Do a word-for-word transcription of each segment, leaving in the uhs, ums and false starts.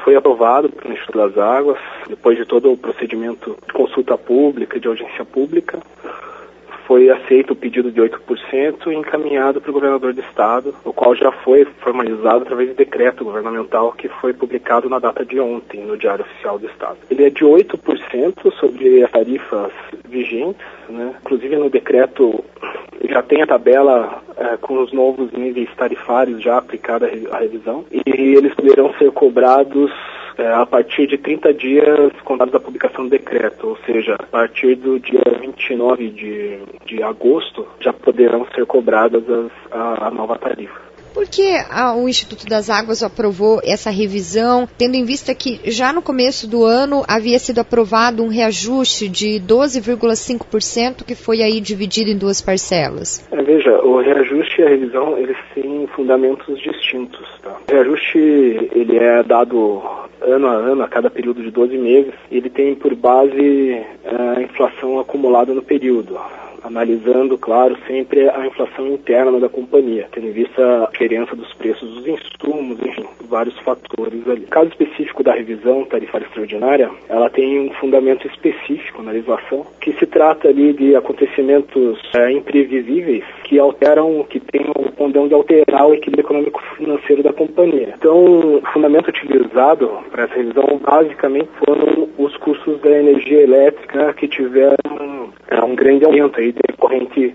foi aprovado pelo Instituto das Águas, depois de todo o procedimento de consulta pública, de audiência pública. Foi aceito o pedido de oito por cento e encaminhado para o governador do estado, o qual já foi formalizado através de decreto governamental que foi publicado na data de ontem no Diário Oficial do Estado. Ele é de oito por cento sobre as tarifas vigentes, né? Inclusive no decreto já tem a tabela é, com os novos níveis tarifários já aplicada à revisão, e eles poderão ser cobrados É, a partir de trinta dias contados da publicação do decreto, ou seja, a partir do dia vinte e nove de, de agosto já poderão ser cobradas as, a, a nova tarifa. Por que a, o Instituto das Águas aprovou essa revisão, tendo em vista que já no começo do ano havia sido aprovado um reajuste de doze vírgula cinco por cento que foi aí dividido em duas parcelas? É, veja, o reajuste e a revisão, eles têm fundamentos distintos. Tá? O reajuste, ele é dado ano a ano, a cada período de doze meses, ele tem por base a inflação acumulada no período, analisando, claro, sempre a inflação interna da companhia, tendo em vista a diferença dos preços dos insumos, enfim, vários fatores ali. No caso específico da revisão tarifária extraordinária, ela tem um fundamento específico na legislação, que se trata ali de acontecimentos é, imprevisíveis que alteram, que têm o condão de alterar o equilíbrio econômico-financeiro da companhia. Então, o fundamento utilizado para essa revisão basicamente foram os custos da energia elétrica que tiveram é, um grande aumento aí decorrente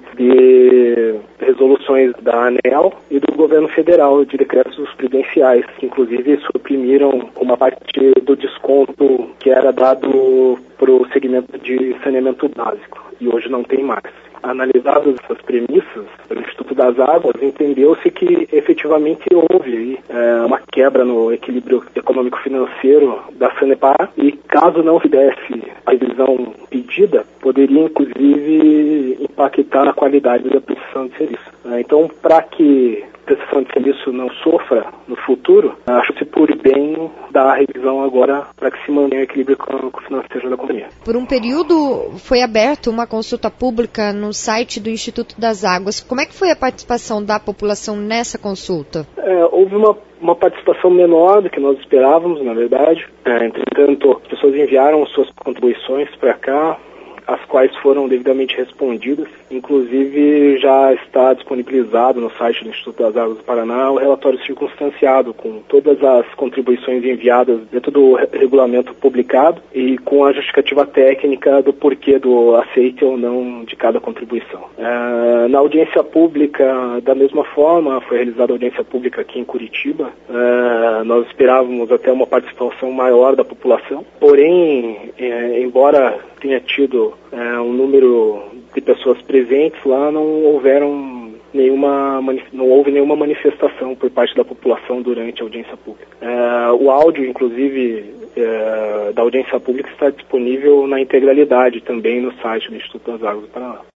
de resoluções da ANEEL e do governo federal de decretos presidenciais, que inclusive suprimiram uma parte do desconto que era dado para o segmento de saneamento básico, e hoje não tem mais. Analisadas essas premissas pelo Instituto das Águas, entendeu-se que efetivamente houve aí, é, uma quebra no equilíbrio econômico-financeiro da Sanepar, e caso não se desse a revisão pedida, poderia inclusive impactar na qualidade da prestação de serviço. É, então, para que a prestação de serviço não sofra no futuro, acho-se por bem dar a revisão agora para que se mantenha o equilíbrio econômico-financeiro da companhia. Por um período foi aberta uma consulta pública no site do Instituto das Águas. Como é que foi a participação da população nessa consulta? É, houve uma, uma participação menor do que nós esperávamos, na verdade. É, entretanto, as pessoas enviaram suas contribuições para cá, as quais foram devidamente respondidas. Inclusive, já está disponibilizado no site do Instituto das Águas do Paraná o relatório circunstanciado com todas as contribuições enviadas dentro do regulamento publicado e com a justificativa técnica do porquê do aceite ou não de cada contribuição. É, na audiência pública, da mesma forma, foi realizada a audiência pública aqui em Curitiba. É, nós esperávamos até uma participação maior da população, porém, é, embora tenha tido é, um número de pessoas presentes lá, não houveram nenhuma, não houve nenhuma manifestação por parte da população durante a audiência pública. É, o áudio, inclusive, é, da audiência pública está disponível na integralidade também no site do Instituto das Águas do Paraná.